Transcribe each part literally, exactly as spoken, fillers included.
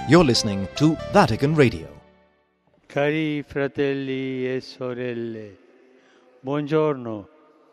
You're listening to Vatican Radio. Cari fratelli e sorelle, buongiorno.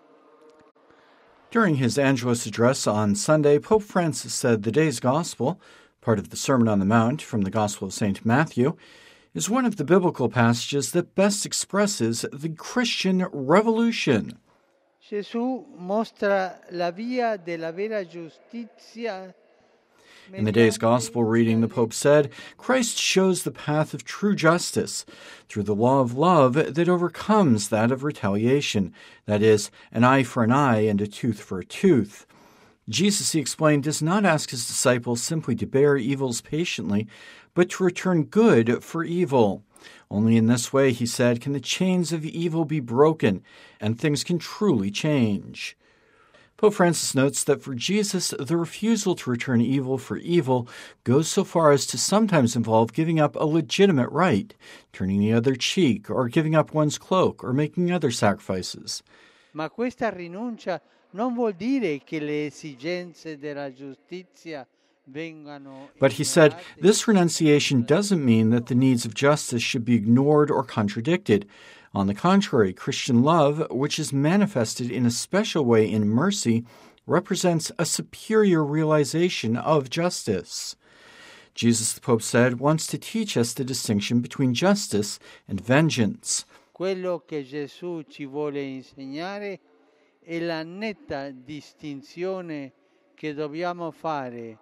During his Angelus address on Sunday, Pope Francis said the day's Gospel, part of the Sermon on the Mount from the Gospel of Saint Matthew, is one of the biblical passages that best expresses the Christian revolution. Gesù mostra la via della vera giustizia. In the day's Gospel reading, the Pope said, Christ shows the path of true justice through the law of love that overcomes that of retaliation, that is, an eye for an eye and a tooth for a tooth. Jesus, he explained, does not ask his disciples simply to bear evils patiently, but to return good for evil. Only in this way, he said, can the chains of evil be broken and things can truly change. Pope Francis notes that for Jesus, the refusal to return evil for evil goes so far as to sometimes involve giving up a legitimate right, turning the other cheek, or giving up one's cloak, or making other sacrifices. Ma questa rinuncia non vuol dire che le esigenze della giustizia vengano. But he said, this renunciation doesn't mean that the needs of justice should be ignored or contradicted. On the contrary, Christian love, which is manifested in a special way in mercy, represents a superior realization of justice. Jesus, the Pope said, wants to teach us the distinction between justice and vengeance. Quello che Gesù ci vuole insegnare è la netta distinzione che dobbiamo fare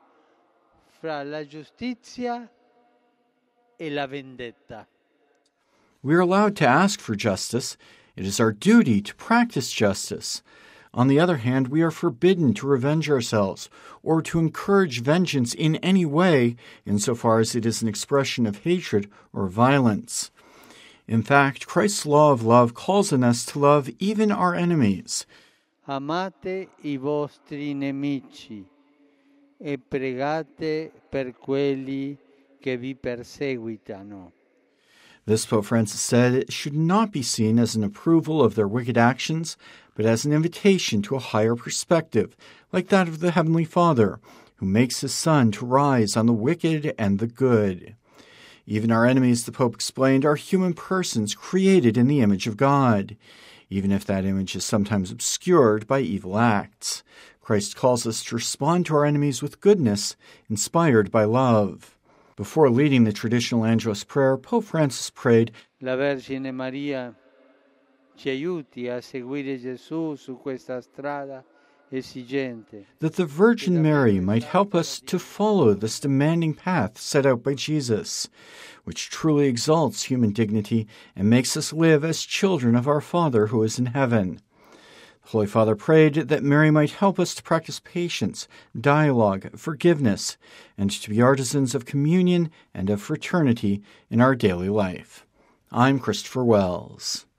fra la giustizia e la vendetta. We are allowed to ask for justice. It is our duty to practice justice. On the other hand, we are forbidden to revenge ourselves or to encourage vengeance in any way, insofar as it is an expression of hatred or violence. In fact, Christ's law of love calls on us to love even our enemies. Amate I vostri nemici e pregate per quelli che vi perseguitano. This, Pope Francis said, should not be seen as an approval of their wicked actions, but as an invitation to a higher perspective, like that of the Heavenly Father, who makes his sun to rise on the wicked and the good. Even our enemies, the Pope explained, are human persons created in the image of God, even if that image is sometimes obscured by evil acts. Christ calls us to respond to our enemies with goodness, inspired by love. Before leading the traditional Angelus prayer, Pope Francis prayed, La Vergine Maria ci aiuti a seguire Gesù su questa strada esigente. That the Virgin Mary might help us to follow this demanding path set out by Jesus, which truly exalts human dignity and makes us live as children of our Father who is in heaven. The Holy Father prayed that Mary might help us to practice patience, dialogue, forgiveness, and to be artisans of communion and of fraternity in our daily life. I'm Christopher Wells.